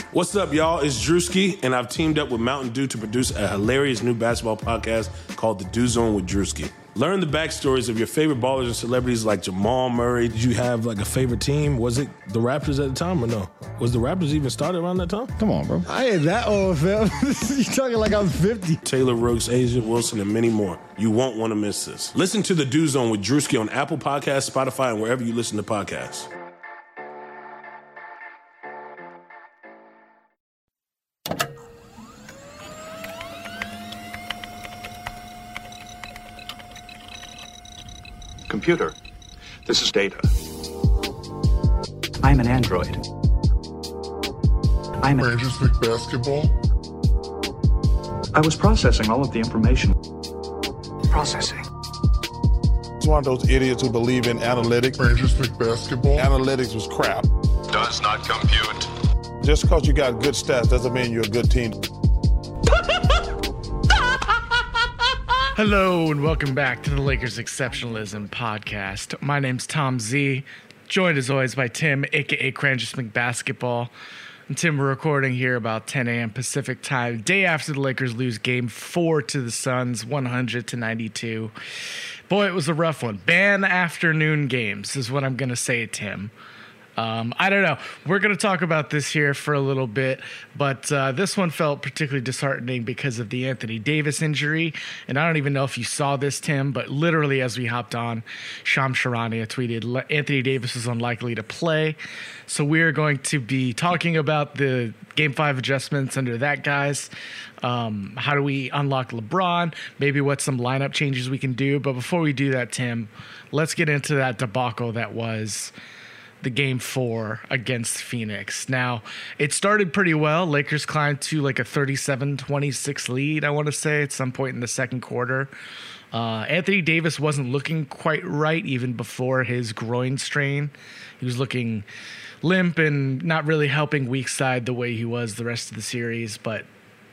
What's up, y'all? It's Drewski, and I've teamed up with Mountain Dew to produce a hilarious new basketball podcast called The Dew Zone with Drewski. Learn the backstories of your favorite ballers and celebrities like Jamal Murray. Did you have like a favorite team? Was it the Raptors at the time or no? Was the Raptors even started around that time? Come on, bro. I ain't that old, fam. You talking like I'm 50. Taylor Rooks, Asia Wilson, and many more. You won't want to miss this. Listen to The Dew Zone with Drewski on Apple Podcasts, Spotify, and wherever you listen to podcasts. Computer, this is Data. I'm an android. Rangers League basketball. I was processing all of the information. Processing. It's one of those idiots who believe in analytics. Rangers League basketball. Analytics was crap. Does not compute. Just because you got good stats doesn't mean you're a good team. Hello and welcome back to the Lakers Exceptionalism Podcast. My name's Tom Z, joined as always by Tim, aka Cranjus McBasketball. And Tim, we're recording here about 10 a.m. Pacific time, day after the Lakers lose Game 4 to the Suns, 100-92. Boy, it was a rough one. Ban afternoon games is what I'm going to say, Tim. I don't know. We're going to talk about this here for a little bit, but this one felt particularly disheartening because of the Anthony Davis injury. And I don't even know if you saw this, Tim, but literally as we hopped on, Shams Charania tweeted Anthony Davis is unlikely to play. So we're going to be talking about the Game 5 adjustments under that, guys. How do we unlock LeBron? Maybe what some lineup changes we can do. But before we do that, Tim, let's get into that debacle that was the Game 4 against Phoenix. Now, it started pretty well. Lakers climbed to like a 37-26 lead, I want to say, at some point in the second quarter. Anthony Davis wasn't looking quite right even before his groin strain. He was looking limp and not really helping weak side the way he was the rest of the series, but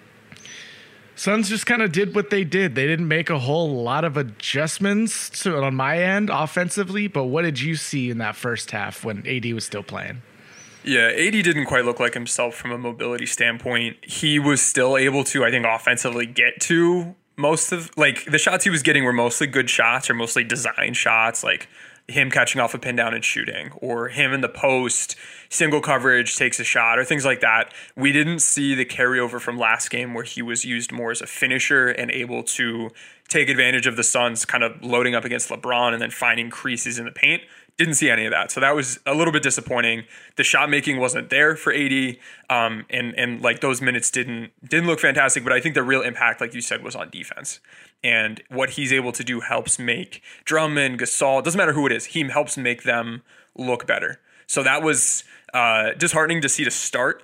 Suns just kind of did what they did. They didn't make a whole lot of adjustments on my end offensively, but what did you see in that first half when AD was still playing? Yeah, AD didn't quite look like himself from a mobility standpoint. He was still able to, I think, offensively get to most of, like, the shots he was getting were mostly good shots or mostly design shots, like him catching off a pin down and shooting, or him in the post, single coverage, takes a shot, or things like that. We didn't see the carryover from last game where he was used more as a finisher and able to take advantage of the Suns kind of loading up against LeBron and then finding creases in the paint. Didn't see any of that. So that was a little bit disappointing. The shot making wasn't there for AD. And like those minutes didn't look fantastic, but I think the real impact, like you said, was on defense. And what he's able to do helps make Drummond, Gasol, doesn't matter who it is, he helps make them look better. So that was disheartening to see to start.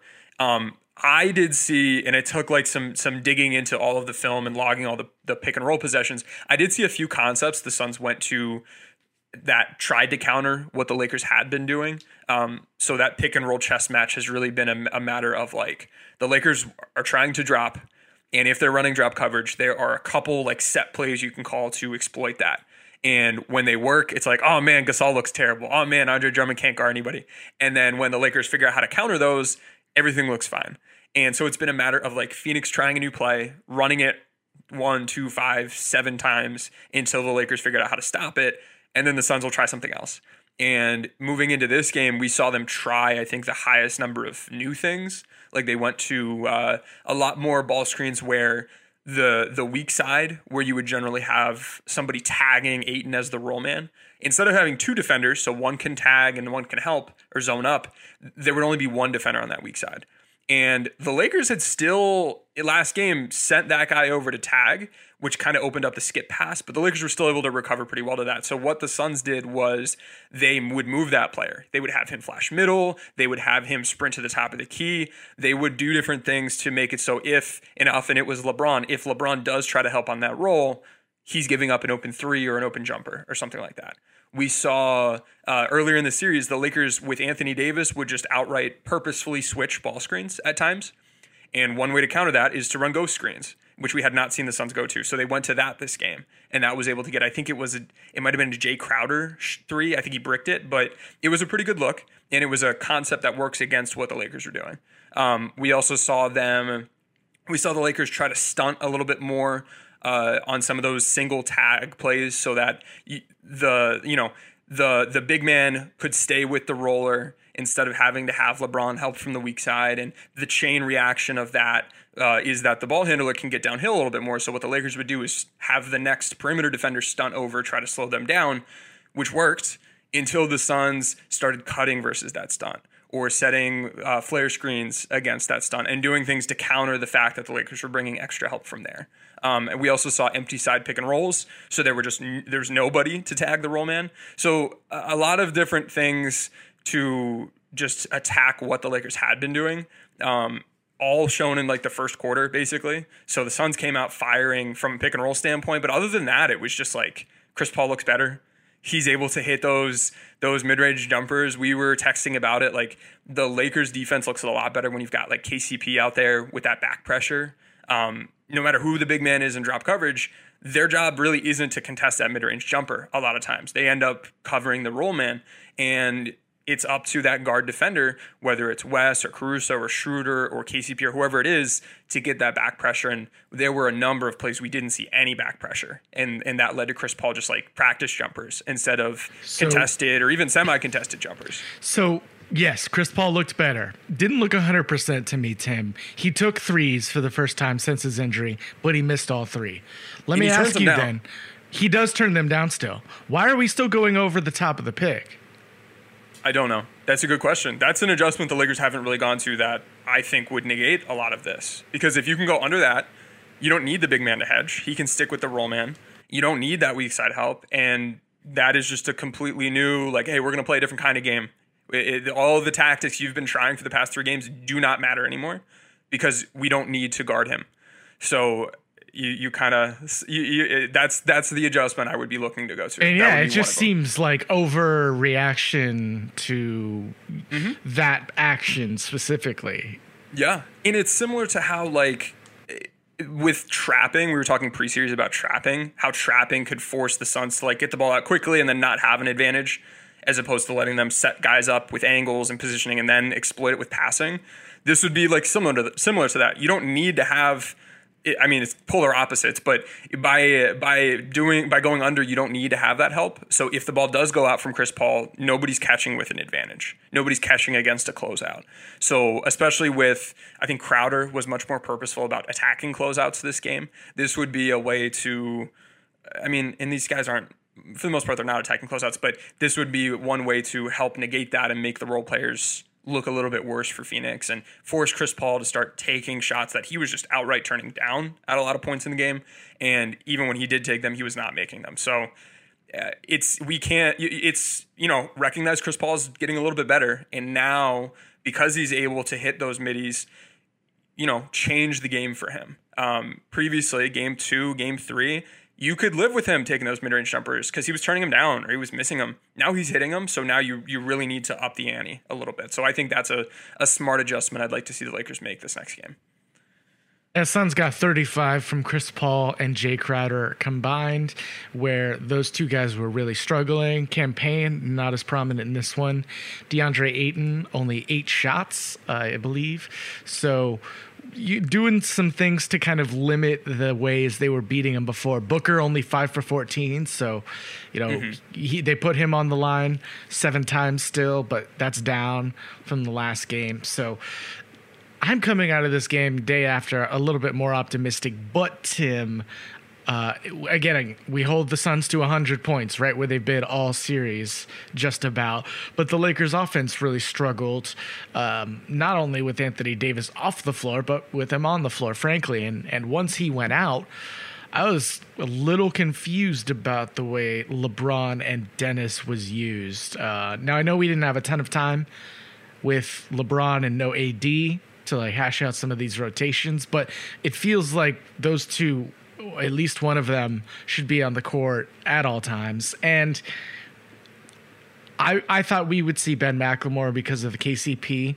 I did see, and it took like some digging into all of the film and logging all the pick and roll possessions. I did see a few concepts the Suns went to that tried to counter what the Lakers had been doing. So that pick and roll chess match has really been a matter of like the Lakers are trying to drop, and if they're running drop coverage, there are a couple like set plays you can call to exploit that. And when they work, it's like, oh man, Gasol looks terrible. Oh man, Andre Drummond can't guard anybody. And then when the Lakers figure out how to counter those, everything looks fine. And so it's been a matter of like Phoenix trying a new play, running it 1, 2, 5, 7 times until the Lakers figured out how to stop it. And then the Suns will try something else. And moving into this game, we saw them try, I think, the highest number of new things. Like they went to a lot more ball screens where the weak side, where you would generally have somebody tagging Ayton as the roll man, instead of having 2 defenders, so one can tag and one can help or zone up, there would only be 1 defender on that weak side. And the Lakers had still, last game, sent that guy over to tag, which kind of opened up the skip pass, but the Lakers were still able to recover pretty well to that. So what the Suns did was they would move that player. They would have him flash middle. They would have him sprint to the top of the key. They would do different things to make it so if, and often it was LeBron, if LeBron does try to help on that role, he's giving up an open 3 or an open jumper or something like that. We saw earlier in the series, the Lakers with Anthony Davis would just outright purposefully switch ball screens at times. And one way to counter that is to run ghost screens. which we had not seen the Suns go to. So they went to that this game, and that was able to get, I think it might have been a Jay Crowder three. I think he bricked it, but it was a pretty good look, and it was a concept that works against what the Lakers are doing. We also saw the Lakers try to stunt a little bit more on some of those single tag plays so that the big man could stay with the roller instead of having to have LeBron help from the weak side. And the chain reaction of that is that the ball handler can get downhill a little bit more. So what the Lakers would do is have the next perimeter defender stunt over, try to slow them down, which worked until the Suns started cutting versus that stunt, or setting flare screens against that stunt and doing things to counter the fact that the Lakers were bringing extra help from there. And we also saw empty side pick and rolls, so there's nobody to tag the roll man. So a lot of different things to just attack what the Lakers had been doing, all shown in like the first quarter, basically. So the Suns came out firing from a pick and roll standpoint, but other than that, it was just like Chris Paul looks better. He's able to hit those mid-range jumpers. We were texting about it. Like, the Lakers defense looks a lot better when you've got like KCP out there with that back pressure. No matter who the big man is in drop coverage, their job really isn't to contest that mid-range jumper a lot of times. They end up covering the roll man, and it's up to that guard defender, whether it's Wes or Caruso or Schroeder or KCP or whoever it is, to get that back pressure. And there were a number of plays we didn't see any back pressure. And that led to Chris Paul just like practice jumpers instead of contested or even semi-contested jumpers. So, yes, Chris Paul looked better. Didn't look 100% to me, Tim. He took threes for the first time since his injury, but he missed all three. Let me ask you then, he does turn them down still. Why are we still going over the top of the pick? I don't know. That's a good question. That's an adjustment the Lakers haven't really gone to that I think would negate a lot of this. Because if you can go under that, you don't need the big man to hedge. He can stick with the roll man. You don't need that weak side help. And that is just a completely new, like, hey, we're going to play a different kind of game. All of the tactics you've been trying for the past 3 games do not matter anymore because we don't need to guard him. So you kind of that's the adjustment I would be looking to go to. And yeah, it just seems like overreaction to that action specifically. Yeah, and it's similar to how, like, with trapping, we were talking pre-series about trapping, how trapping could force the Suns to like get the ball out quickly and then not have an advantage, as opposed to letting them set guys up with angles and positioning and then exploit it with passing. This would be like similar to that. You don't need to have, I mean, it's polar opposites, but by going under, you don't need to have that help. So if the ball does go out from Chris Paul, nobody's catching with an advantage. Nobody's catching against a closeout. So especially with, I think Crowder was much more purposeful about attacking closeouts this game. This would be a way to, I mean, and these guys aren't, for the most part, they're not attacking closeouts, but this would be one way to help negate that and make the role players look a little bit worse for Phoenix and force Chris Paul to start taking shots that he was just outright turning down at a lot of points in the game. And even when he did take them, he was not making them. So recognize Chris Paul is getting a little bit better. And now, because he's able to hit those middies, change the game for him. Previously, game 2, game 3, you could live with him taking those mid-range jumpers because he was turning them down or he was missing them. Now he's hitting them, so now you really need to up the ante a little bit. So I think that's a smart adjustment I'd like to see the Lakers make this next game. And Suns got 35 from Chris Paul and Jay Crowder combined, where those two guys were really struggling. Campaign, not as prominent in this one. DeAndre Ayton, only 8 shots, I believe. So you doing some things to kind of limit the ways they were beating him before. Booker only 5 for 14, so they put him on the line 7 times still, but that's down from the last game. So I'm coming out of this game day after a little bit more optimistic, but Tim, again, we hold the Suns to 100 points, right, where they've been all series just about. But the Lakers offense really struggled, not only with Anthony Davis off the floor, but with him on the floor, frankly. And once he went out, I was a little confused about the way LeBron and Dennis was used. Now, I know we didn't have a ton of time with LeBron and no AD to like hash out some of these rotations, but it feels like those two, at least one of them, should be on the court at all times. And I thought we would see Ben McLemore because of the KCP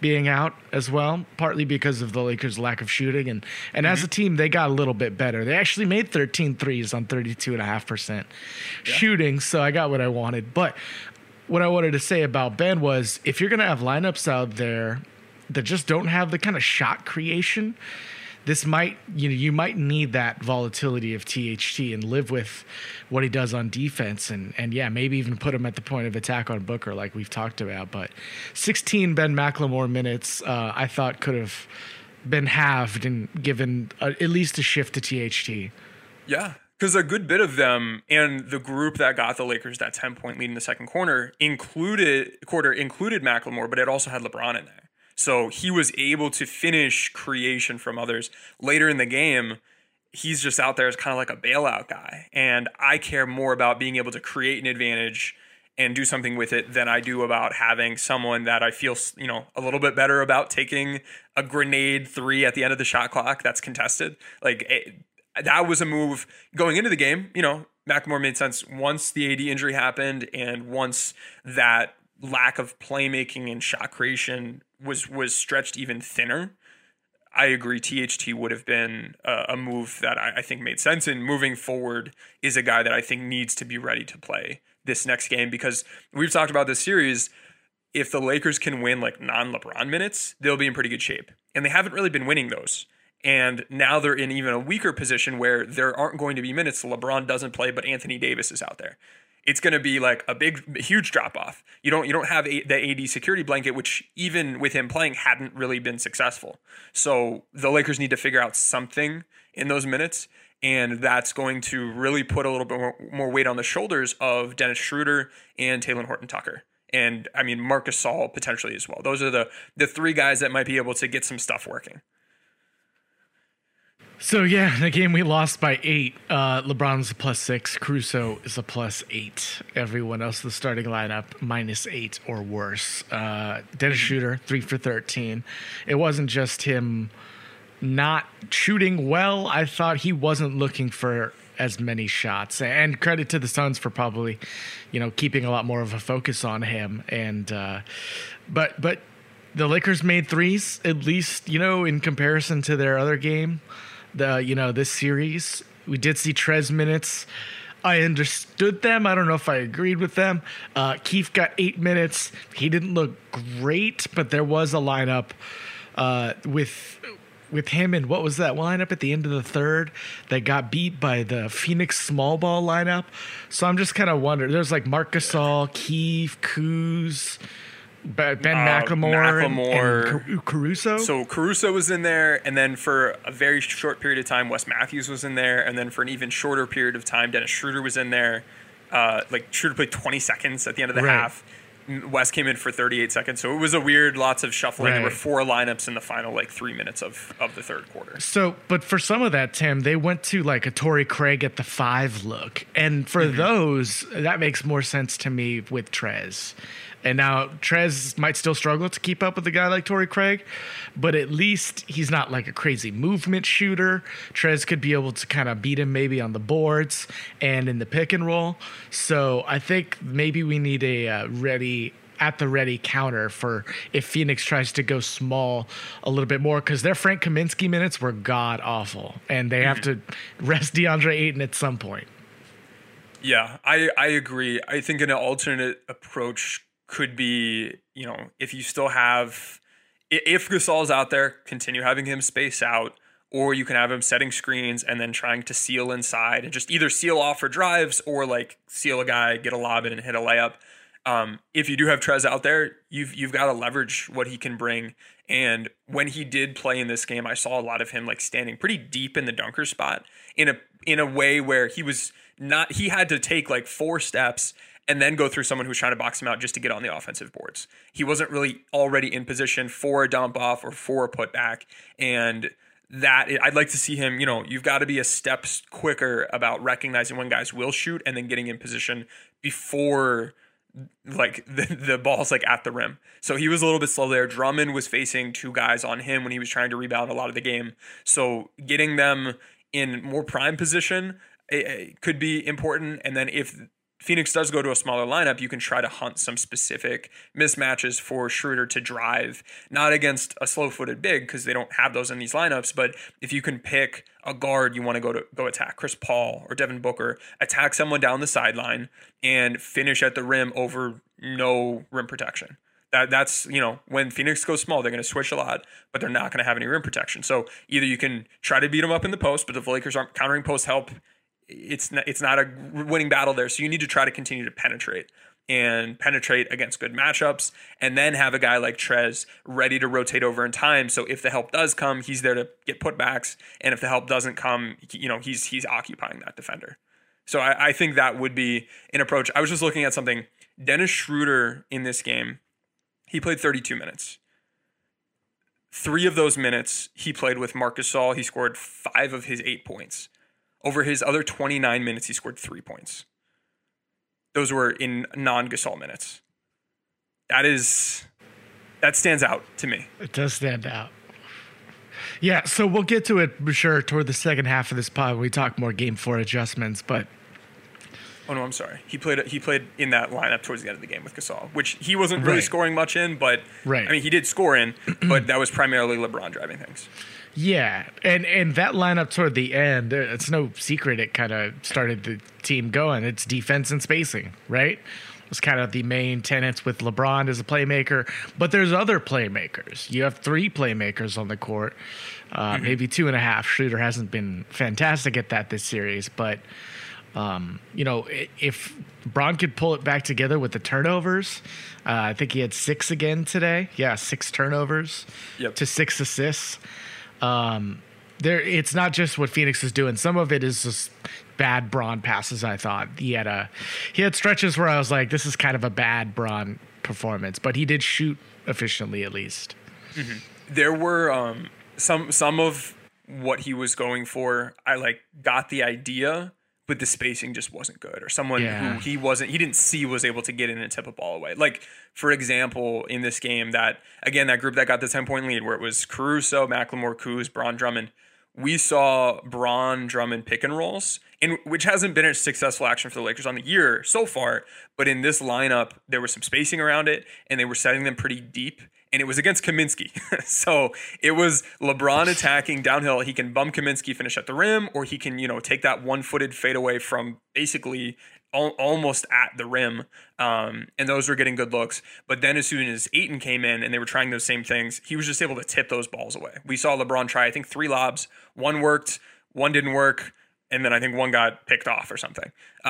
being out as well, partly because of the Lakers' lack of shooting. And as a team, they got a little bit better. They actually made 13 threes on 32.5% shooting, so I got what I wanted. But what I wanted to say about Ben was, if you're going to have lineups out there that just don't have the kind of shot creation, this might, you might need that volatility of THT and live with what he does on defense, and yeah, maybe even put him at the point of attack on Booker like we've talked about. But 16 Ben McLemore minutes, I thought could have been halved and given at least a shift to THT. Yeah, because a good bit of them and the group that got the Lakers that 10-point lead in the second quarter included McLemore, but it also had LeBron in there. So he was able to finish creation from others. Later in the game, he's just out there as kind of like a bailout guy. And I care more about being able to create an advantage and do something with it than I do about having someone that I feel, a little bit better about taking a grenade three at the end of the shot clock that's contested. That was a move going into the game. McLemore made sense once the AD injury happened and once that lack of playmaking and shot creation was stretched even thinner. I agree. THT would have been a move that I think made sense. And moving forward is a guy that I think needs to be ready to play this next game, because we've talked about this series. If the Lakers can win like non-LeBron minutes, they'll be in pretty good shape. And they haven't really been winning those. And now they're in even a weaker position where there aren't going to be minutes. LeBron doesn't play, but Anthony Davis is out there. It's going to be like a huge drop off. You don't have the AD security blanket, which even with him playing hadn't really been successful. So the Lakers need to figure out something in those minutes, and that's going to really put a little bit more weight on the shoulders of Dennis Schroeder and Talen Horton-Tucker. And I mean, Marc Gasol potentially as well. Those are the three guys that might be able to get some stuff working. So, yeah, the game we lost by 8. LeBron's a +6. Caruso is a +8. Everyone else in the starting lineup, -8 or worse. Dennis Schroeder, 3 for 13. It wasn't just him not shooting well. I thought he wasn't looking for as many shots. And credit to the Suns for probably, keeping a lot more of a focus on him. And but the Lakers made threes, at least, in comparison to their other game. This series, we did see Trez minutes. I understood them. I don't know if I agreed with them. Keith got 8 minutes. He didn't look great, but there was a lineup with him and what was that lineup at the end of the third that got beat by the Phoenix small ball lineup. So I'm just kind of wondering. There's like Marc Gasol, Keith, Kuz, Ben McLemore and Caruso. So Caruso was in there, and then for a very short period of time, Wes Matthews was in there, and then for an even shorter period of time, Dennis Schroeder was in there. Schroeder played 20 seconds at the end of the half. Wes came in for 38 seconds, so it was a weird, lots of shuffling. There were 4 lineups in the final 3 minutes of the third quarter. So, but for some of that, Tim, they went to like a Torrey Craig at the 5 look, and for those, that makes more sense to me with Trez. And now Trez might still struggle to keep up with a guy like Torrey Craig, but at least he's not like a crazy movement shooter. Trez could be able to kind of beat him maybe on the boards and in the pick and roll. So I think maybe we need a ready counter for if Phoenix tries to go small a little bit more, because their Frank Kaminsky minutes were god awful, and they have to rest DeAndre Ayton at some point. Yeah, I agree. I think an alternate approach could be, if you still have, if Gasol's out there, continue having him space out, or you can have him setting screens and then trying to seal inside and just either seal off for drives or like seal a guy, get a lob in and hit a layup. If you do have Trez out there, you've got to leverage what he can bring. And when he did play in this game, I saw a lot of him like standing pretty deep in the dunker spot in a way where he had to take like 4 steps and then go through someone who's trying to box him out just to get on the offensive boards. He wasn't really already in position for a dump off or for a putback. And that I'd like to see him, you've got to be a step quicker about recognizing when guys will shoot and then getting in position before like the ball's like at the rim. So he was a little bit slow there. Drummond was facing 2 guys on him when he was trying to rebound a lot of the game. So getting them in more prime position it could be important. And then if Phoenix does go to a smaller lineup, you can try to hunt some specific mismatches for Schroeder to drive, not against a slow-footed big because they don't have those in these lineups, but if you can pick a guard you want to go attack, Chris Paul or Devin Booker, attack someone down the sideline and finish at the rim over no rim protection. That's, when Phoenix goes small, they're going to switch a lot, but they're not going to have any rim protection. So either you can try to beat them up in the post, but if the Lakers aren't countering post help, it's not a winning battle there. So you need to try to continue to penetrate against good matchups, and then have a guy like Trez ready to rotate over in time. So if the help does come, he's there to get putbacks, and if the help doesn't come, he's occupying that defender. So I think that would be an approach. I was just looking at something. Dennis Schroeder in this game, he played 32 minutes. 3 of those minutes he played with Marc Gasol. He scored 5 of his 8 points. Over his other 29 minutes, he scored 3 points. Those were in non-Gasol minutes. That stands out to me. It does stand out. Yeah, so we'll get to it, for sure, toward the second half of this pod when we talk more Game 4 adjustments, but... Oh, no, I'm sorry. He played in that lineup towards the end of the game with Gasol, which he wasn't really scoring much in, but... Right. I mean, he did score in, but that was primarily LeBron driving things. Yeah, and that lineup toward the end, it's no secret it kind of started the team going. It's defense and spacing, right? It was kind of the main tenets with LeBron as a playmaker, but there's other playmakers. You have 3 playmakers on the court, maybe 2.5. Schroeder hasn't been fantastic at that this series, but if Bron could pull it back together with the turnovers, I think he had 6 again today. Yeah, 6 turnovers to 6 assists. It's not just what Phoenix is doing. Some of it is just bad Bron passes. I thought he had stretches where I was like, this is kind of a bad Bron performance, but he did shoot efficiently at least. Mm-hmm. There were some of what he was going for. I got the idea, but the spacing just wasn't good, or someone who he didn't see was able to get in and tip a ball away. Like, for example, in this game, that group that got the 10-point lead, where it was Caruso, McLemore, Kuz, Bron, Drummond, we saw Bron, Drummond pick and rolls, which hasn't been a successful action for the Lakers on the year so far, but in this lineup, there was some spacing around it, and they were setting them pretty deep, and it was against Kaminsky. So it was LeBron attacking downhill. He can bum Kaminsky, finish at the rim, or he can, take that one-footed fadeaway from basically almost at the rim. And those were getting good looks. But then as soon as Ayton came in and they were trying those same things, he was just able to tip those balls away. We saw LeBron try, I think, 3 lobs. 1 worked, 1 didn't work, and then I think 1 got picked off or something.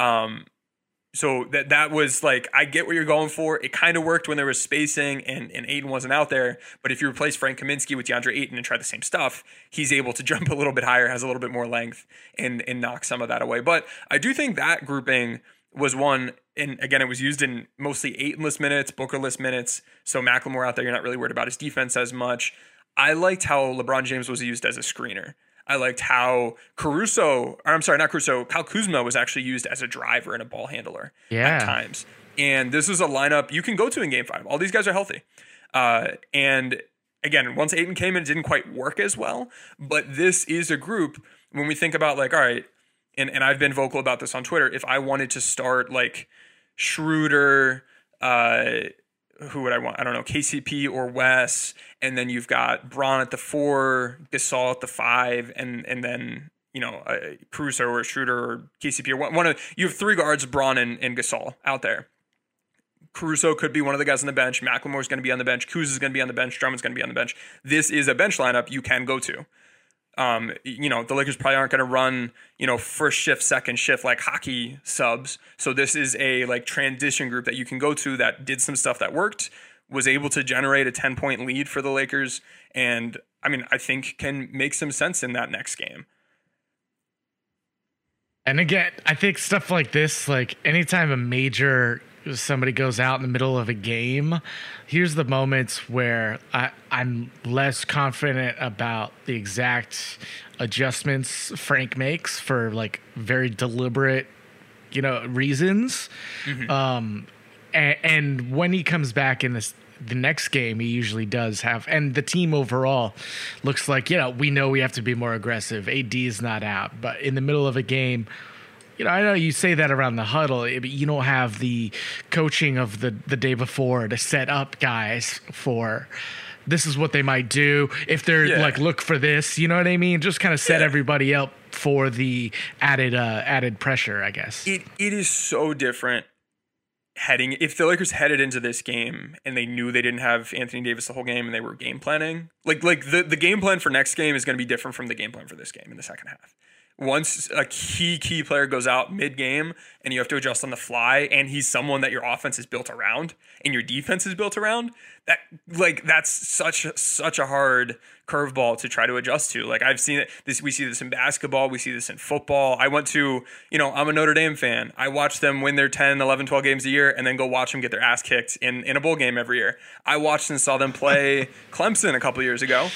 So that was like, I get what you're going for. It kind of worked when there was spacing and Ayton wasn't out there. But if you replace Frank Kaminsky with DeAndre Ayton and try the same stuff, he's able to jump a little bit higher, has a little bit more length, and knock some of that away. But I do think that grouping was one, and again, it was used in mostly Aytonless minutes, Bookerless minutes. So McLemore out there, you're not really worried about his defense as much. I liked how LeBron James was used as a screener. I liked how Kyle Kuzma was actually used as a driver and a ball handler at times. And this is a lineup you can go to in Game 5. All these guys are healthy. And again, once Ayton came in, it didn't quite work as well. But this is a group, when we think about all right, and I've been vocal about this on Twitter, if I wanted to start Schroeder, who would I want? I don't know, KCP or Wes, and then you've got Bron at the 4, Gasol at the 5, and then Caruso or Schroeder or KCP or one of you have 3 guards, Bron and Gasol out there. Caruso could be one of the guys on the bench. McLemore's going to be on the bench. Kuz is going to be on the bench. Drummond's going to be on the bench. This is a bench lineup you can go to. The Lakers probably aren't going to run, first shift, second shift, like hockey subs. So this is a transition group that you can go to that did some stuff that worked, was able to generate a 10-point lead for the Lakers. And I think can make some sense in that next game. And again, I think stuff like this, anytime somebody goes out in the middle of a game, here's the moments where I'm less confident about the exact adjustments Frank makes for very deliberate, reasons. Mm-hmm. And when he comes back in the next game, he usually does have, and the team overall looks like, we know we have to be more aggressive. AD is not out, but in the middle of a game, I know you say that around the huddle, but you don't have the coaching of the day before to set up guys for this is what they might do if they're like, look for this, you know what I mean? Just kind of set everybody up for the added pressure, I guess. It is so different if the Lakers headed into this game and they knew they didn't have Anthony Davis the whole game and they were game planning, like the game plan for next game is going to be different from the game plan for this game in the second half. Once a key player goes out mid-game and you have to adjust on the fly, and he's someone that your offense is built around and your defense is built around, that's such a hard curveball to try to adjust to. Like, I've seen it. We see this in basketball. We see this in football. I went to, I'm a Notre Dame fan. I watch them win their 10, 11, 12 games a year and then go watch them get their ass kicked in a bowl game every year. I watched and saw them play Clemson a couple years ago.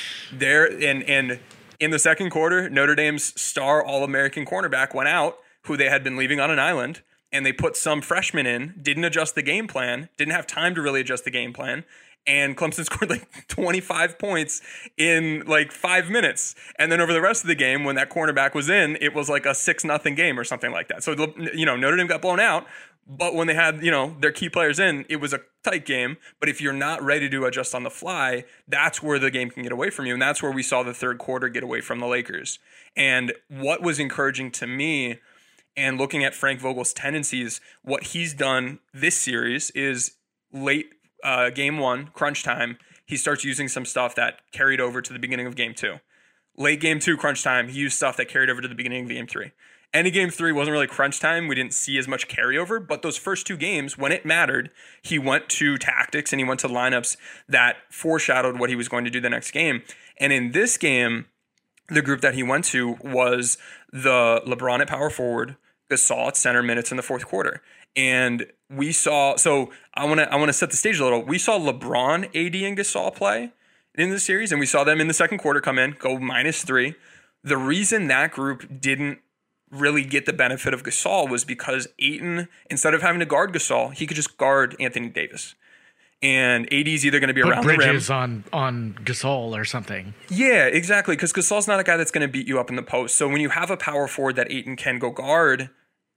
In the second quarter, Notre Dame's star All-American cornerback went out, who they had been leaving on an island, and they put some freshman in, didn't adjust the game plan, didn't have time to really adjust the game plan, and Clemson scored like 25 points in like 5 minutes. And then over the rest of the game, when that cornerback was in, it was like a 6-0 game or something like that. So, Notre Dame got blown out. But when they had, their key players in, it was a tight game. But if you're not ready to adjust on the fly, that's where the game can get away from you. And that's where we saw the third quarter get away from the Lakers. And what was encouraging to me, and looking at Frank Vogel's tendencies, what he's done this series is late game one, crunch time, he starts using some stuff that carried over to the beginning of game two. Late game two, crunch time, he used stuff that carried over to the beginning of game three. End of game three wasn't really crunch time. We didn't see as much carryover, but those first two games, when it mattered, he went to tactics and he went to lineups that foreshadowed what he was going to do the next game. And in this game, the group that he went to was the LeBron at power forward, Gasol at center minutes in the fourth quarter. And we saw, so I want to set the stage a little. We saw LeBron, AD, and Gasol play in the series, and we saw them in the second quarter come in, go -3. The reason that group didn't really get the benefit of Gasol was because Ayton, instead of having to guard Gasol, he could just guard Anthony Davis. And AD's either going to be around the rim. Bridges on Gasol or something. Yeah, exactly, because Gasol's not a guy that's going to beat you up in the post. So when you have a power forward that Ayton can go guard,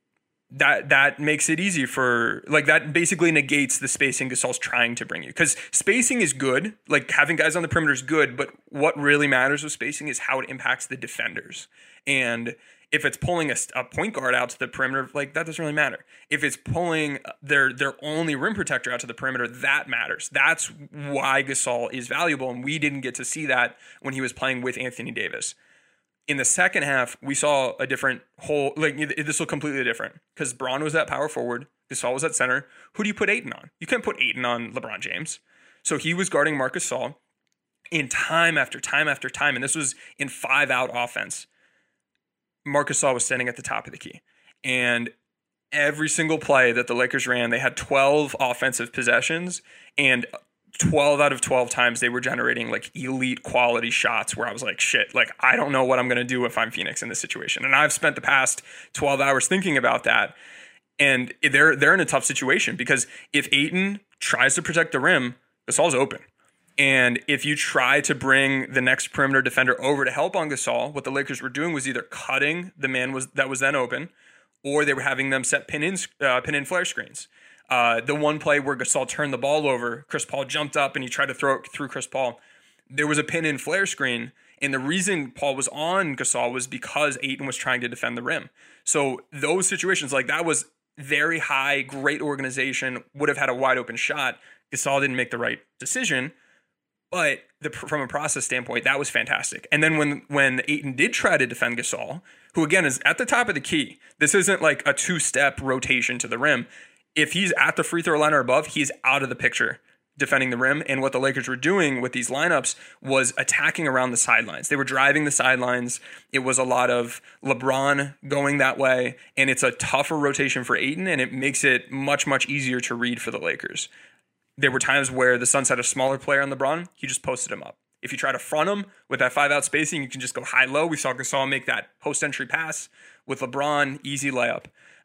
that makes it easy for, like, that basically negates the spacing Gasol's trying to bring you. Because spacing is good, like having guys on the perimeter is good, but what really matters with spacing is how it impacts the defenders. And if it's pulling a point guard out to the perimeter, like, that doesn't really matter. If it's pulling their only rim protector out to the perimeter, that matters. That's why Gasol is valuable, and we didn't get to see that when he was playing with Anthony Davis. In the second half, we saw a different whole, like, this was completely different because Bron was at power forward, Gasol was at center. Who do you put Ayton on? You can't put Ayton on LeBron James. So he was guarding Marc Gasol in time after time after time, and this was in 5-out offense. Marc Gasol was standing at the top of the key. And every single play that the Lakers ran, they had 12 offensive possessions, and 12 out of 12 times they were generating like elite quality shots where I was like, shit, like, I don't know what I'm going to do if I'm Phoenix in this situation. And I've spent the past 12 hours thinking about that. And they're in a tough situation because if Ayton tries to protect the rim, Gasol's open. And if you try to bring the next perimeter defender over to help on Gasol, what the Lakers were doing was either cutting the man that was then open, or they were having them set pin in flare screens. The one play where Gasol turned the ball over, Chris Paul jumped up and he tried to throw it through Chris Paul. There was a pin in flare screen, and the reason Paul was on Gasol was because Ayton was trying to defend the rim. So those situations, like, that was very high, great organization, would have had a wide open shot. Gasol didn't make the right decision. But from a process standpoint, that was fantastic. And then when Ayton did try to defend Gasol, who again is at the top of the key, this isn't like a 2-step rotation to the rim. If he's at the free throw line or above, he's out of the picture defending the rim. And what the Lakers were doing with these lineups was attacking around the sidelines. They were driving the sidelines. It was a lot of LeBron going that way. And it's a tougher rotation for Ayton, and it makes it much, much easier to read for the Lakers. There were times where the Suns had a smaller player on LeBron. He just posted him up. If you try to front him with that 5-out spacing, you can just go high-low. We saw Gasol make that post-entry pass with LeBron, easy layup.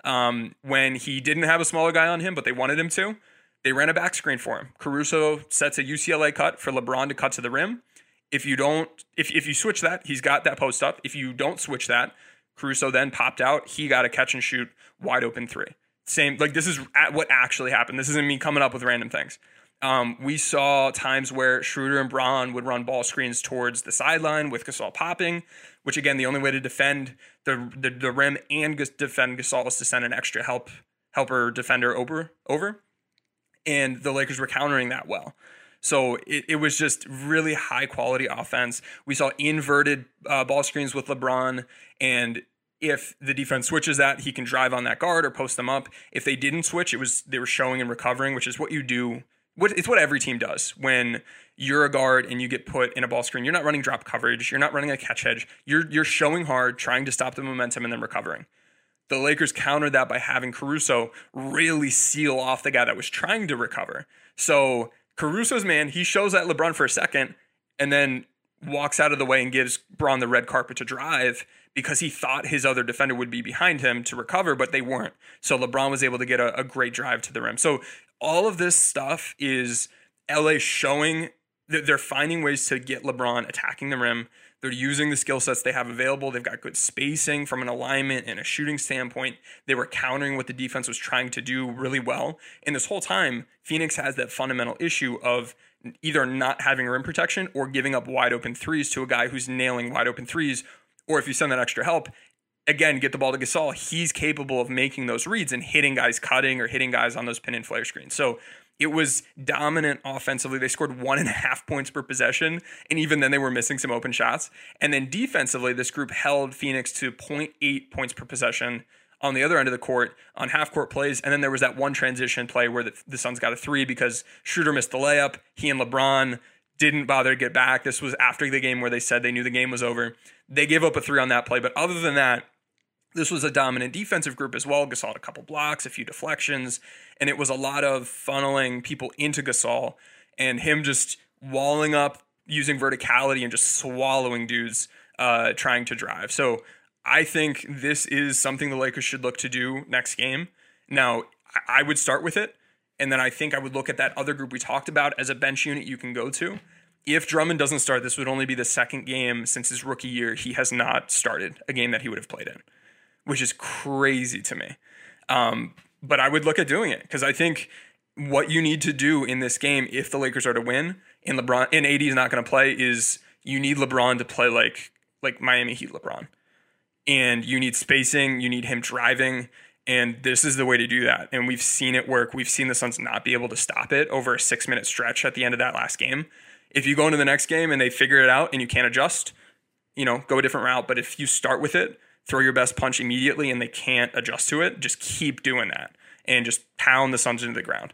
When he didn't have a smaller guy on him, but they wanted him to, they ran a back screen for him. Caruso sets a UCLA cut for LeBron to cut to the rim. If you switch that, he's got that post up. If you don't switch that, Caruso then popped out. He got a catch and shoot wide open three. Same, like this is what actually happened. This isn't me coming up with random things. We saw times where Schroeder and Braun would run ball screens towards the sideline with Gasol popping, which again, the only way to defend the rim and defend Gasol is to send an extra helper defender over. And the Lakers were countering that well. So it was just really high quality offense. We saw inverted ball screens with LeBron, and if the defense switches that, he can drive on that guard or post them up. If they didn't switch, they were showing and recovering, which is what you do. It's what every team does when you're a guard and you get put in a ball screen. You're not running drop coverage. You're not running a catch hedge. You're showing hard, trying to stop the momentum and then recovering. The Lakers countered that by having Caruso really seal off the guy that was trying to recover. So Caruso's man, he shows at LeBron for a second and then walks out of the way and gives Braun the red carpet to drive because he thought his other defender would be behind him to recover, but they weren't. So LeBron was able to get a great drive to the rim. So all of this stuff is LA showing that they're finding ways to get LeBron attacking the rim. They're using the skill sets they have available. They've got good spacing from an alignment and a shooting standpoint. They were countering what the defense was trying to do really well. And this whole time, Phoenix has that fundamental issue of either not having rim protection or giving up wide open threes to a guy who's nailing wide open threes. Or if you send that extra help, again, get the ball to Gasol. He's capable of making those reads and hitting guys cutting or hitting guys on those pin and flare screens. So it was dominant offensively. They scored 1.5 points per possession, and even then they were missing some open shots. And then defensively, this group held Phoenix to 0.8 points per possession on the other end of the court on half-court plays. And then there was that one transition play where the Suns got a three because Schroeder missed the layup. He and LeBron didn't bother to get back. This was after the game where they said they knew the game was over. They gave up a three on that play, but other than that, this was a dominant defensive group as well. Gasol had a couple blocks, a few deflections, and it was a lot of funneling people into Gasol and him just walling up, using verticality and just swallowing dudes trying to drive. So I think this is something the Lakers should look to do next game. Now, I would start with it, and then I think I would look at that other group we talked about as a bench unit you can go to. If Drummond doesn't start, this would only be the second game since his rookie year he has not started a game that he would have played in, which is crazy to me. But I would look at doing it because I think what you need to do in this game, if the Lakers are to win and AD is not going to play, is you need LeBron to play like Miami Heat LeBron. And you need spacing, you need him driving, and this is the way to do that. And we've seen it work. We've seen the Suns not be able to stop it over a 6-minute stretch at the end of that last game. If you go into the next game and they figure it out and you can't adjust, go a different route. But if you start with it, throw your best punch immediately and they can't adjust to it, just keep doing that and just pound the Suns into the ground.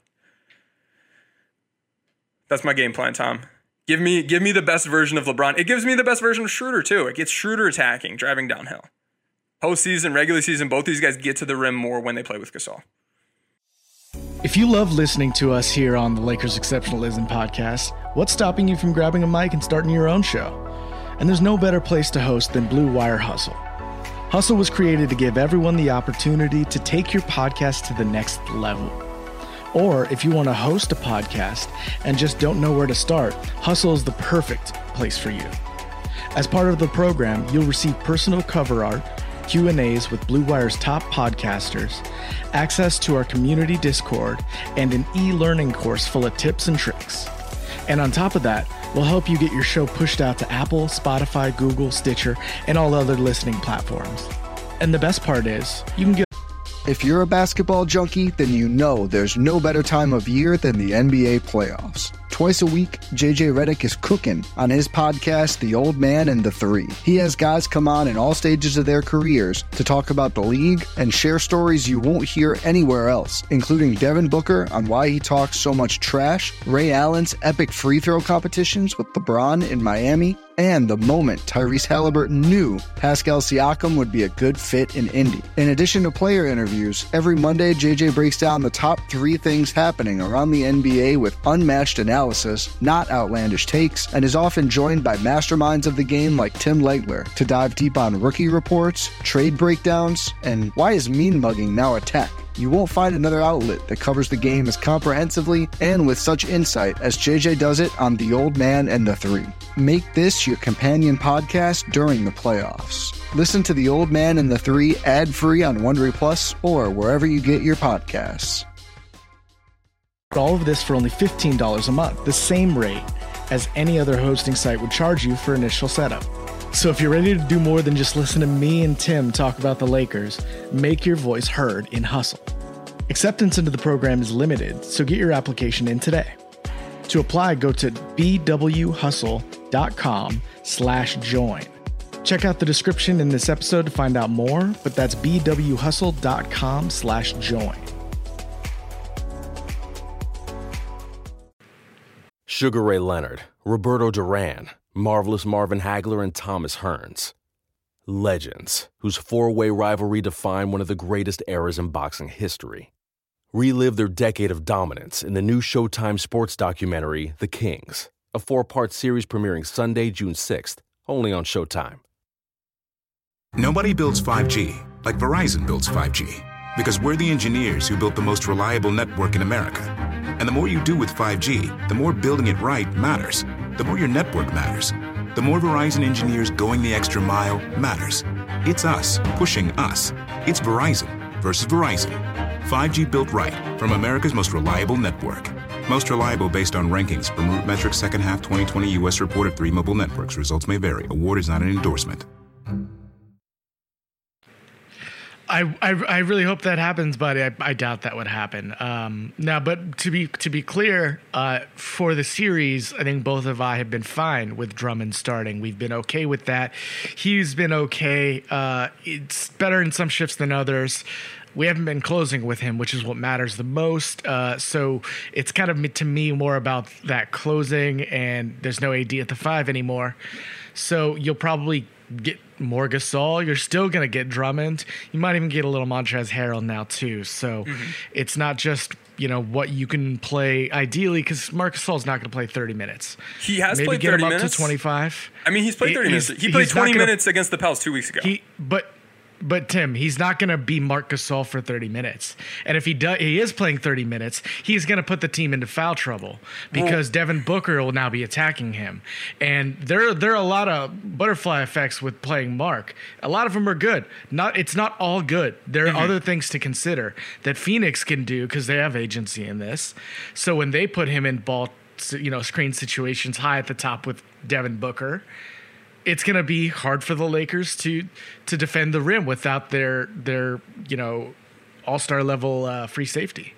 That's my game plan, Tom. Give me the best version of LeBron. It gives me the best version of Schroeder too. It gets Schroeder attacking, driving downhill. Postseason, regular season, both these guys get to the rim more when they play with Gasol. If you love listening to us here on the Lakers Exceptionalism podcast, what's stopping you from grabbing a mic and starting your own show? And there's no better place to host than Blue Wire Hustle. Hustle was created to give everyone the opportunity to take your podcast to the next level. Or if you want to host a podcast and just don't know where to start, Hustle is the perfect place for you. As part of the program, you'll receive personal cover art, Q&As with Blue Wire's top podcasters, access to our community Discord, and an e-learning course full of tips and tricks. And on top of that, we'll help you get your show pushed out to Apple, Spotify, Google, Stitcher, and all other listening platforms. And the best part is, you can get... If you're a basketball junkie, then you know there's no better time of year than the NBA playoffs. Twice a week, JJ Redick is cooking on his podcast, The Old Man and the Three. He has guys come on in all stages of their careers to talk about the league and share stories you won't hear anywhere else, including Devin Booker on why he talks so much trash, Ray Allen's epic free throw competitions with LeBron in Miami, and the moment Tyrese Halliburton knew Pascal Siakam would be a good fit in Indy. In addition to player interviews, every Monday JJ breaks down the top 3 things happening around the NBA with unmatched analysis analysis, not outlandish takes, and is often joined by masterminds of the game like Tim Legler to dive deep on rookie reports, trade breakdowns, and why is mean mugging now a tech? You won't find another outlet that covers the game as comprehensively and with such insight as JJ does it on The Old Man and the Three. Make this your companion podcast during the playoffs. Listen to The Old Man and the Three ad-free on Wondery Plus or wherever you get your podcasts. All of this for only $15 a month, the same rate as any other hosting site would charge you for initial setup. So if you're ready to do more than just listen to me and Tim talk about the Lakers, make your voice heard in Hustle. Acceptance into the program is limited, so get your application in today. To apply, go to bwhustle.com/join. Check out the description in this episode to find out more, but that's bwhustle.com/join. Sugar Ray Leonard, Roberto Duran, Marvelous Marvin Hagler, and Thomas Hearns. Legends, whose four-way rivalry defined one of the greatest eras in boxing history. Relive their decade of dominance in the new Showtime sports documentary, The Kings, a 4-part series premiering Sunday, June 6th, only on Showtime. Nobody builds 5G like Verizon builds 5G, because we're the engineers who built the most reliable network in America. And the more you do with 5G, the more building it right matters. The more your network matters. The more Verizon engineers going the extra mile matters. It's us pushing us. It's Verizon versus Verizon. 5G built right from America's most reliable network. Most reliable based on rankings from RootMetrics second half 2020 U.S. report of 3 mobile networks. Results may vary. Award is not an endorsement. I really hope that happens, but I doubt that would happen. Now, but to be clear, for the series, I think both of I have been fine with Drummond starting. We've been okay with that. He's been okay. It's better in some shifts than others. We haven't been closing with him, which is what matters the most. So it's kind of, to me, more about that closing, and there's no AD at the 5 anymore. So you'll probably get more Gasol. You're still going to get Drummond. You might even get a little Montrezl Harrell now too. So it's not just, what you can play ideally, because Marc Gasol's not going to play 30 minutes. He has Maybe played get 30 him up minutes. to 25. I mean, he's played 30 minutes. He played 20 minutes against the Pels 2 weeks ago. But Tim, he's not going to be Marc Gasol for 30 minutes. And if he is playing 30 minutes, he's going to put the team into foul trouble because Devin Booker will now be attacking him. And there are a lot of butterfly effects with playing Marc. A lot of them are good. It's not all good. There are other things to consider that Phoenix can do because they have agency in this. So when they put him in ball, screen situations high at the top with Devin Booker, it's going to be hard for the Lakers to defend the rim without their all-star level free safety.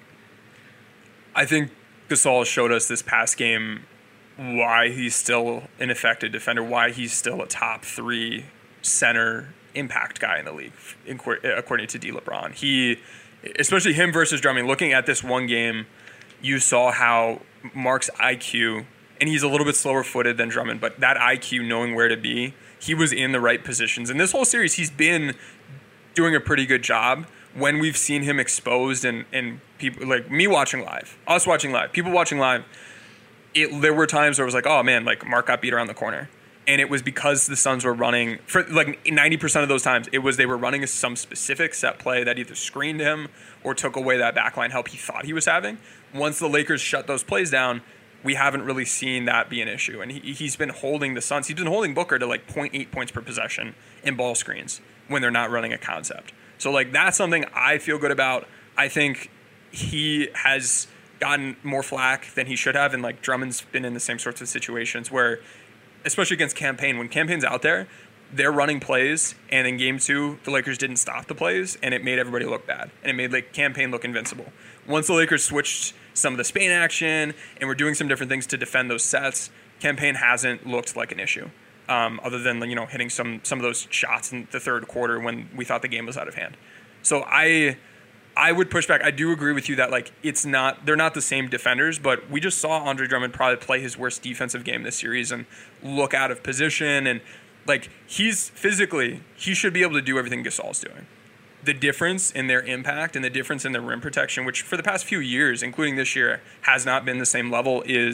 I think Gasol showed us this past game why he's still an effective defender, why he's still a top 3 center impact guy in the league, according to D. LeBron. Especially him versus Drummond, looking at this one game, you saw how Marc's IQ, and he's a little bit slower footed than Drummond, but that IQ, knowing where to be, he was in the right positions. And this whole series, he's been doing a pretty good job when we've seen him exposed and people like me watching live, us watching live, people watching live. There were times where it was like, oh man, like Marc got beat around the corner. And it was because the Suns were running, for like 90% of those times, they were running some specific set play that either screened him or took away that backline help he thought he was having. Once the Lakers shut those plays down, we haven't really seen that be an issue. And he's been holding the Suns. He's been holding Booker to like 0.8 points per possession in ball screens when they're not running a concept. So like that's something I feel good about. I think he has gotten more flack than he should have. And like Drummond's been in the same sorts of situations where, especially against Campaign, when Campaign's out there, they're running plays. And in game 2, the Lakers didn't stop the plays and it made everybody look bad. And it made like Campaign look invincible. Once the Lakers switched some of the Spain action and we're doing some different things to defend those sets, Campaign hasn't looked like an issue, other than hitting some of those shots in the third quarter when we thought the game was out of hand. So I would push back. I do agree with you that like they're not the same defenders, but we just saw Andre Drummond probably play his worst defensive game this series and look out of position, and like he should be able to do everything Gasol's doing. The difference in their impact and the difference in their rim protection, which for the past few years, including this year, has not been the same level, is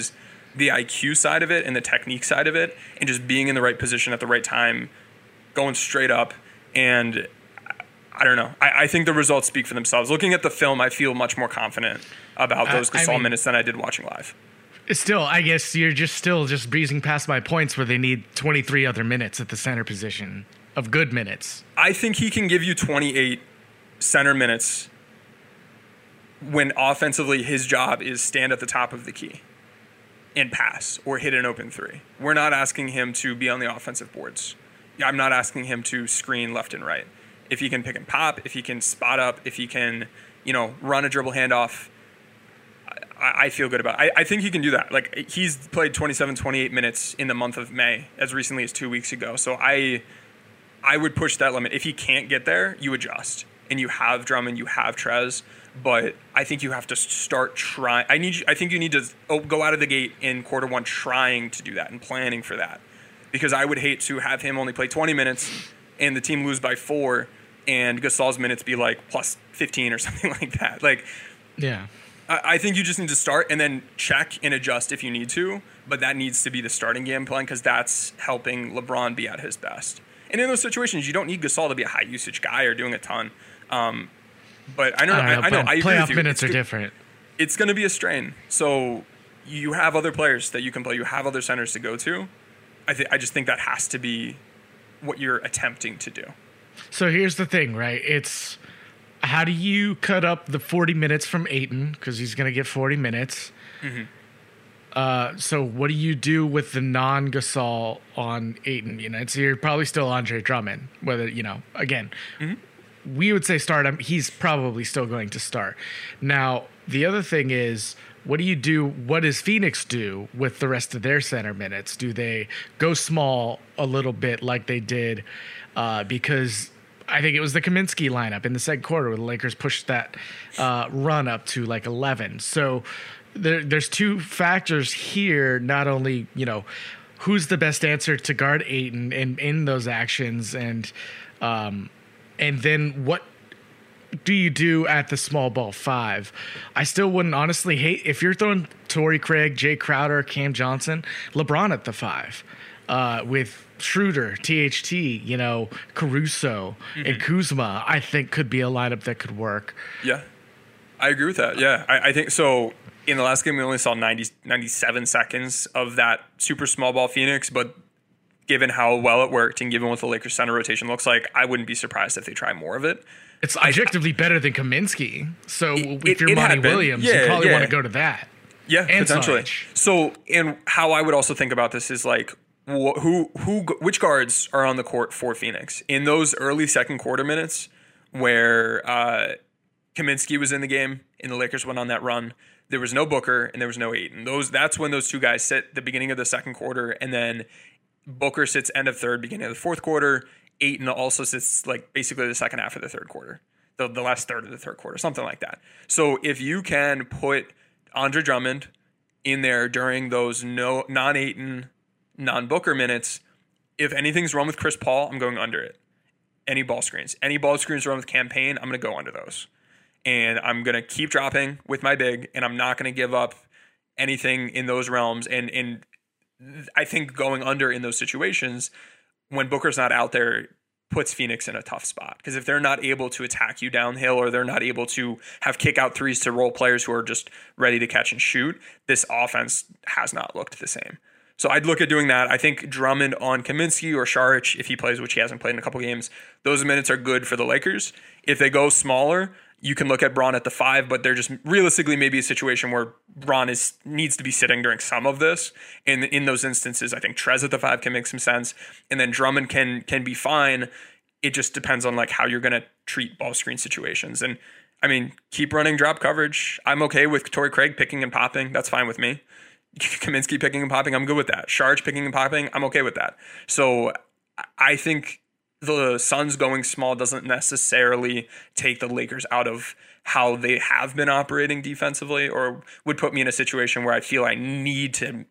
the IQ side of it and the technique side of it, and just being in the right position at the right time, going straight up. And I don't know. I think the results speak for themselves. Looking at the film, I feel much more confident about those Gasol minutes than I did watching live. Still, I guess you're just breezing past my points where they need 23 other minutes at the center position of good minutes. I think he can give you 28 center minutes when offensively his job is stand at the top of the key and pass or hit an open three. We're not asking him to be on the offensive boards. I'm not asking him to screen left and right. If he can pick and pop, if he can spot up, if he can, run a dribble handoff, I feel good about it. I think he can do that. Like, he's played 27, 28 minutes in the month of May as recently as 2 weeks ago. So I would push that limit. If he can't get there, you adjust. And you have Drummond, you have Trez, but I think you have to start trying. I think you need to go out of the gate in quarter one trying to do that and planning for that. Because I would hate to have him only play 20 minutes and the team lose by 4 and Gasol's minutes be like plus 15 or something like that. Like, yeah. I think you just need to start and then check and adjust if you need to, but that needs to be the starting game plan because that's helping LeBron be at his best. And in those situations, you don't need Gasol to be a high usage guy or doing a ton. But I know. I agree playoff with you. Minutes are different. It's going to be a strain. So you have other players that you can play. You have other centers to go to. I just think that has to be what you're attempting to do. So here's the thing, right? It's how do you cut up the 40 minutes from Ayton because he's going to get 40 minutes. Mm-hmm. So what do you do with the non-Gasol on Ayton? So you're probably still Andre Drummond. Whether again. Mm-hmm. We would say start him. He's probably still going to start. Now, the other thing is, what do you do? What does Phoenix do with the rest of their center minutes? Do they go small a little bit like they did? Because I think it was the Kaminsky lineup in the second quarter where the Lakers pushed that run up to like 11. So there's two factors here. Not only, who's the best answer to guard Ayton in those actions and then what do you do at the small ball 5? I still wouldn't honestly hate if you're throwing Torrey Craig, Jay Crowder, Cam Johnson, LeBron at the 5 with Schroeder, THT, Caruso, and Kuzma. I think could be a lineup that could work. Yeah, I agree with that. Yeah, I think so. In the last game, we only saw 97 seconds of that super small ball Phoenix, but given how well it worked and given what the Lakers center rotation looks like, I wouldn't be surprised if they try more of it. It's objectively better than Kaminsky. So if you're Monty Williams, you probably want to go to that. Yeah, and potentially. Sarge. So, and how I would also think about this is like, which guards are on the court for Phoenix in those early second quarter minutes where Kaminsky was in the game and the Lakers went on that run. There was no Booker and there was no Ayton. That's when those two guys sit the beginning of the second quarter, and then Booker sits end of third, beginning of the fourth quarter. Ayton also sits like basically the second half of the third quarter, the last third of the third quarter, something like that. So if you can put Andre Drummond in there during those non-Ayton, non-Booker minutes, if anything's wrong with Chris Paul, I'm going under it. Any ball screens wrong with campaign, I'm going to go under those. And I'm going to keep dropping with my big, and I'm not going to give up anything in those realms. And I think going under in those situations, when Booker's not out there, puts Phoenix in a tough spot. Because if they're not able to attack you downhill, or they're not able to have kick out threes to role players who are just ready to catch and shoot, this offense has not looked the same. So I'd look at doing that. I think Drummond on Kaminsky or Saric, if he plays, which he hasn't played in a couple games, those minutes are good for the Lakers. If they go smaller, you can look at Bron at the 5, but they're just realistically maybe a situation where Bron needs to be sitting during some of this. And in those instances, I think Trez at the 5 can make some sense. And then Drummond can be fine. It just depends on like how you're going to treat ball screen situations. And I mean, keep running drop coverage. I'm okay with Torrey Craig picking and popping. That's fine with me. Kaminsky picking and popping, I'm good with that. Saric picking and popping, I'm okay with that. So I think the Suns going small doesn't necessarily take the Lakers out of how they have been operating defensively, or would put me in a situation where I feel I need to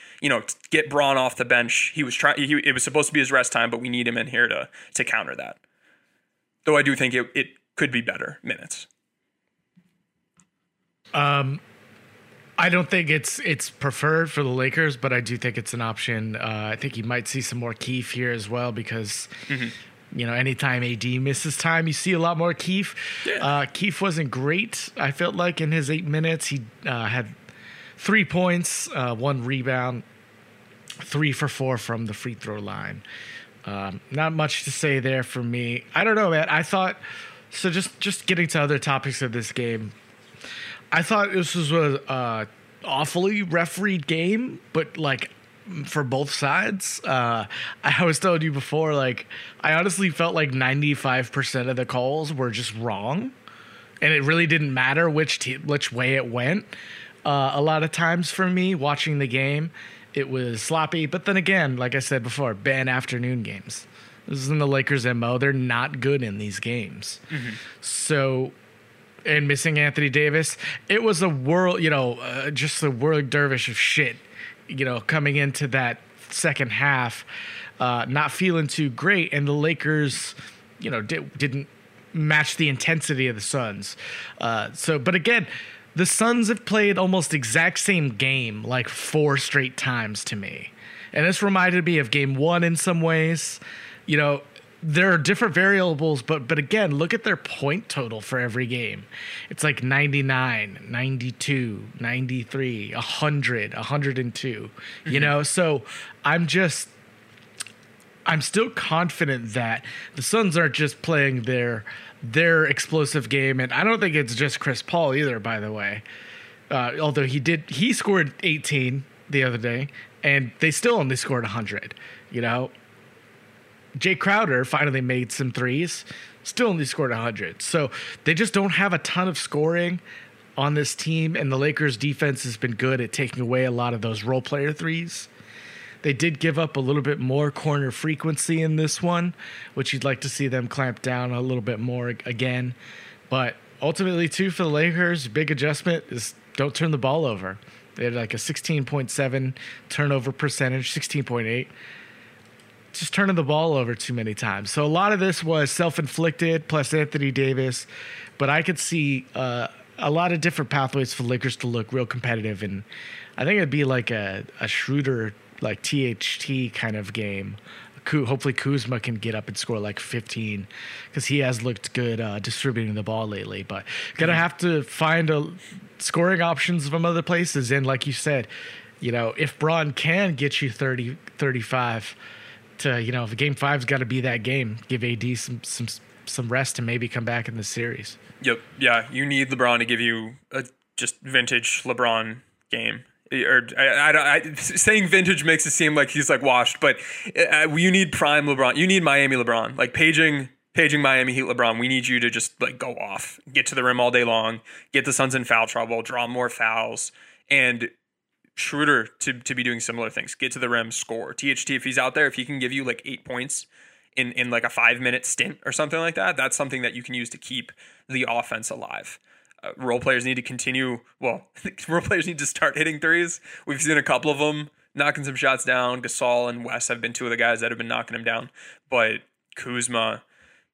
get Bron off the bench. He was it was supposed to be his rest time, but we need him in here to counter that. Though I do think it could be better minutes. I I don't think it's preferred for the Lakers, but I do think it's an option. I think you might see some more Keith here as well because, anytime AD misses time, you see a lot more Keith. Yeah. Keith wasn't great, I felt like, in his 8 minutes. He had 3 points, 1 rebound, 3 for 4 from the free throw line. Not much to say there for me. I don't know, man. I thought, so just getting to other topics of this game, I thought this was a awfully refereed game, but like for both sides. I was telling you before, like I honestly felt like 95% of the calls were just wrong, and it really didn't matter which way it went. A lot of times for me watching the game, it was sloppy. But then again, like I said before, ban afternoon games. This isn't the Lakers' MO. They're not good in these games. Mm-hmm. So. And missing Anthony Davis, it was a world, just a whirling dervish of shit, coming into that second half, not feeling too great. And the Lakers, didn't match the intensity of the Suns. But again, the Suns have played almost exact same game like 4 straight times to me. And this reminded me of game 1 in some ways. There are different variables, but again, look at their point total for every game. It's like 99, 92, 93, 100, 102, So I'm still confident that the Suns aren't just playing their explosive game. And I don't think it's just Chris Paul either, by the way. Although he scored 18 the other day, and they still only scored 100, Jay Crowder finally made some threes, still only scored 100. So they just don't have a ton of scoring on this team, and the Lakers' defense has been good at taking away a lot of those role player threes. They did give up a little bit more corner frequency in this one, which you'd like to see them clamp down a little bit more again. But ultimately, too, for the Lakers, big adjustment is don't turn the ball over. They had like a 16.7 turnover percentage, 16.8. Just turning the ball over too many times. So a lot of this was self-inflicted, plus Anthony Davis. But I could see a lot of different pathways for Lakers to look real competitive. And I think it'd be like a Schroeder, like THT kind of game. Hopefully Kuzma can get up and score like 15 because he has looked good distributing the ball lately. But going to have to find scoring options from other places. And like you said, if Braun can get you 30, 35, if Game 5's got to be that game, give AD some rest to maybe come back in the series. Yep. Yeah, you need LeBron to give you a just vintage LeBron game. Or saying vintage makes it seem like he's like washed, but you need prime LeBron. You need Miami LeBron, like paging Miami Heat LeBron. We need you to just like go off, get to the rim all day long, get the Suns in foul trouble, draw more fouls, and Schroeder to be doing similar things. Get to the rim, score. THT, if he's out there, if he can give you like 8 points in like a 5-minute stint or something like that, that's something that you can use to keep the offense alive. Role players need to continue. Well, role players need to start hitting threes. We've seen a couple of them knocking some shots down. Gasol and Wes have been 2 of the guys that have been knocking them down. But Kuzma,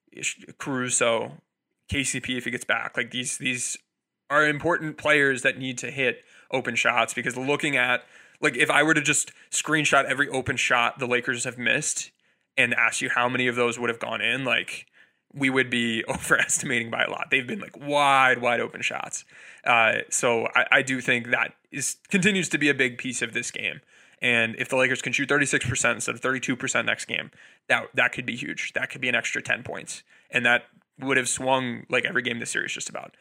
Caruso, KCP, if he gets back, like these are important players that need to hit open shots, because looking at, like, if I were to just screenshot every open shot the Lakers have missed and ask you how many of those would have gone in, like, we would be overestimating by a lot. They've been like wide open shots. So I do think that continues to be a big piece of this game. And if the Lakers can shoot 36% instead of 32% next game, that could be huge. That could be an extra 10 points. And that would have swung like every game this series just about.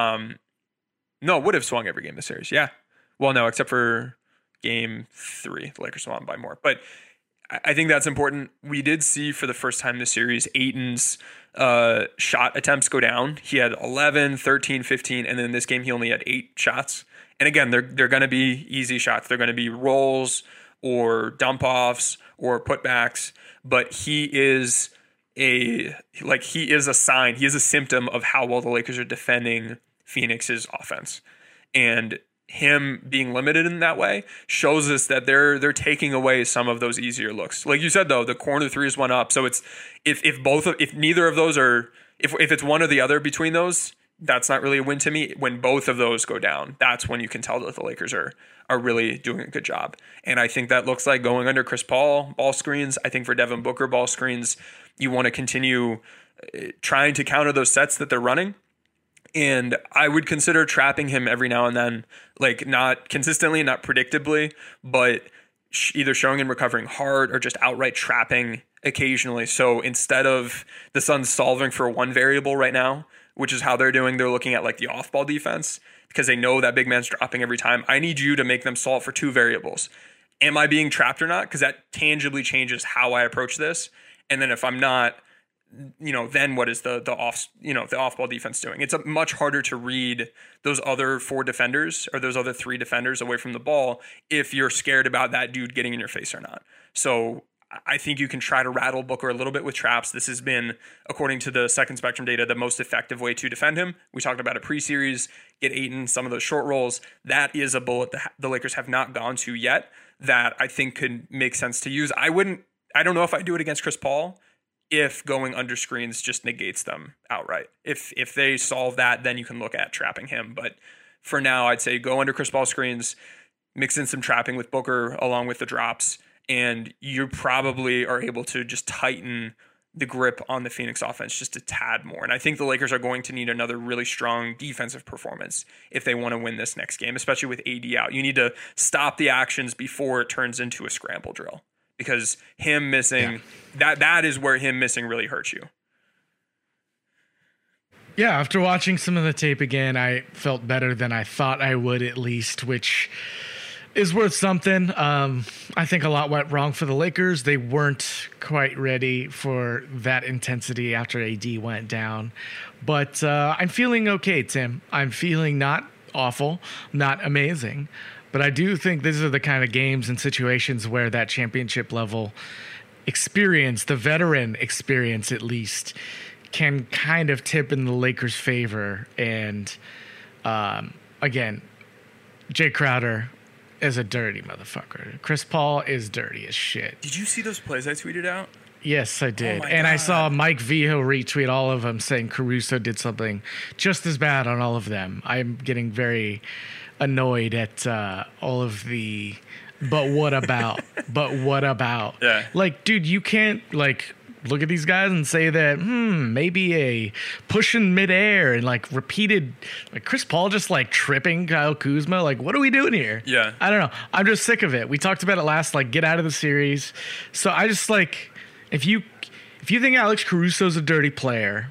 No, would have swung every game this series. Yeah. Well, no, except for game 3. The Lakers won by more. But I think that's important. We did see for the first time this series, Ayton's shot attempts go down. He had 11, 13, 15, and then in this game he only had 8 shots. And again, they're going to be easy shots. They're going to be rolls or dump-offs or putbacks. But he is a sign. He is a symptom of how well the Lakers are defending Phoenix's offense. And him being limited in that way shows us that they're taking away some of those easier looks. Like you said, though, the corner threes went up. So it's if neither of those are, if it's one or the other between those, that's not really a win to me. When both of those go down, that's when you can tell that the Lakers are really doing a good job. And I think that looks like going under Chris Paul ball screens. I think for Devin Booker ball screens, you want to continue trying to counter those sets that they're running. And I would consider trapping him every now and then, like not consistently, not predictably, but either showing and recovering hard or just outright trapping occasionally. So instead of the Suns solving for one variable right now, which is how they're doing, they're looking at like the off-ball defense because they know that big man's dropping every time. I need you to make them solve for two variables. Am I being trapped or not? Because that tangibly changes how I approach this. And then if I'm not, then what is the off-ball defense doing? It's much harder to read those other four defenders or those other three defenders away from the ball if you're scared about that dude getting in your face or not. So I think you can try to rattle Booker a little bit with traps. This has been, according to the Second Spectrum data, the most effective way to defend him. We talked about a pre-series, get Ayton, some of those short rolls. That is a bullet that the Lakers have not gone to yet that I think could make sense to use. I don't know if I'd do it against Chris Paul if going under screens just negates them outright. If they solve that, then you can look at trapping him. But for now, I'd say go under Chris Paul screens, mix in some trapping with Booker along with the drops, and you probably are able to just tighten the grip on the Phoenix offense just a tad more. And I think the Lakers are going to need another really strong defensive performance if they want to win this next game, especially with AD out. You need to stop the actions before it turns into a scramble drill, because him missing, that is where him missing really hurts you. Yeah, after watching some of the tape again, I felt better than I thought I would, at least, which is worth something. I think a lot went wrong for the Lakers. They weren't quite ready for that intensity after AD went down. But I'm feeling okay, Tim. I'm feeling not awful, not amazing. But I do think these are the kind of games and situations where that championship level experience, the veteran experience at least, can kind of tip in the Lakers' favor. And again, Jay Crowder is a dirty motherfucker. Chris Paul is dirty as shit. Did you see those plays I tweeted out? Yes, I did. Oh and God. I saw Mike Viho retweet all of them saying Caruso did something just as bad on all of them. I'm getting very annoyed at all of the but what about? Yeah. Like, dude, you can't look at these guys and say that maybe a push in midair and repeated, Chris Paul just tripping Kyle Kuzma. What are we doing here? Yeah. I don't know. I'm just sick of it. We talked about it last, get out of the series. So I just if you think Alex Caruso's a dirty player,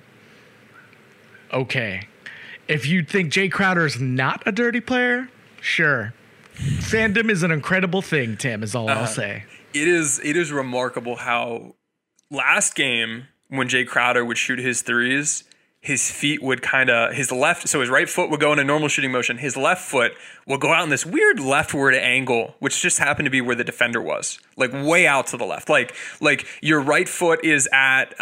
okay. If you think Jay Crowder is not a dirty player, sure. Fandom is an incredible thing, Tim, is all I'll say. It is remarkable how last game when Jay Crowder would shoot his threes, his feet would his right foot would go in a normal shooting motion. His left foot will go out in this weird leftward angle, which just happened to be where the defender was, way out to the left. Like your right foot is at,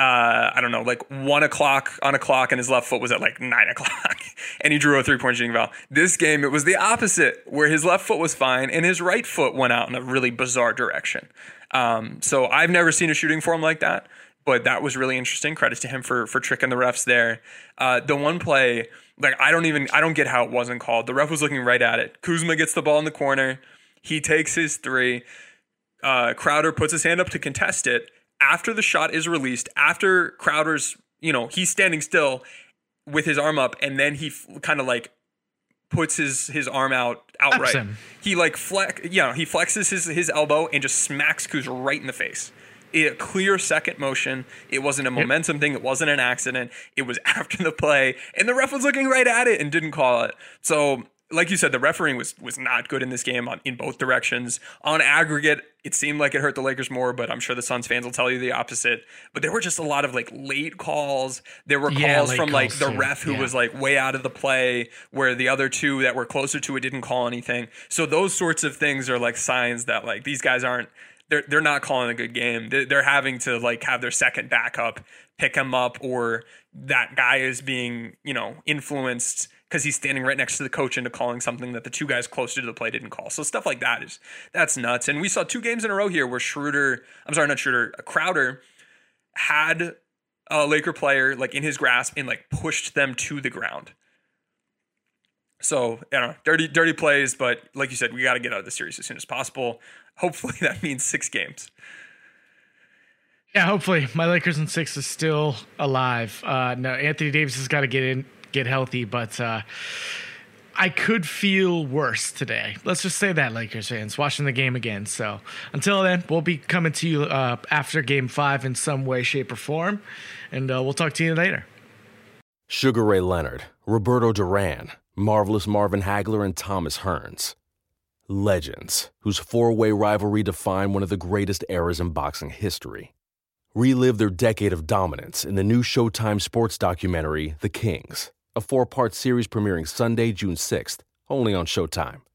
1 o'clock on a clock and his left foot was at 9 o'clock and he drew a 3-point shooting foul. This game, it was the opposite, where his left foot was fine and his right foot went out in a really bizarre direction. So I've never seen a shooting form like that. But that was really interesting. Credit to him for tricking the refs there. The one play, I don't get how it wasn't called. The ref was looking right at it. Kuzma gets the ball in the corner. He takes his three. Crowder puts his hand up to contest it. After the shot is released, after Crowder's, he's standing still with his arm up, and then he puts his arm out outright. He he flexes his elbow and just smacks Kuz right in the face. A clear second motion. It wasn't a momentum thing. It wasn't an accident. It was after the play, and the ref was looking right at it and didn't call it. So, like you said, the refereeing was not good in this game in both directions. On aggregate, it seemed like it hurt the Lakers more, but I'm sure the Suns fans will tell you the opposite. But there were just a lot of late calls. There were calls from the ref who was way out of the play, where the other two that were closer to it didn't call anything. So those sorts of things are signs that these guys aren't. They're not calling a good game. They're having to have their second backup pick him up, or that guy is being influenced because he's standing right next to the coach into calling something that the two guys closer to the play didn't call. So stuff like that's nuts. And we saw 2 games in a row here where Crowder had a Laker player in his grasp and pushed them to the ground. So, dirty plays, but like you said, we got to get out of the series as soon as possible. Hopefully that means 6 games. Yeah, hopefully my Lakers in 6 is still alive. No, Anthony Davis has got to get healthy, but I could feel worse today. Let's just say that, Lakers fans, watching the game again. So until then, we'll be coming to you after Game 5 in some way, shape, or form, and we'll talk to you later. Sugar Ray Leonard, Roberto Duran, Marvelous Marvin Hagler, and Thomas Hearns. Legends, whose four-way rivalry defined one of the greatest eras in boxing history. Relive their decade of dominance in the new Showtime sports documentary, The Kings, a 4-part series premiering Sunday, June 6th, only on Showtime.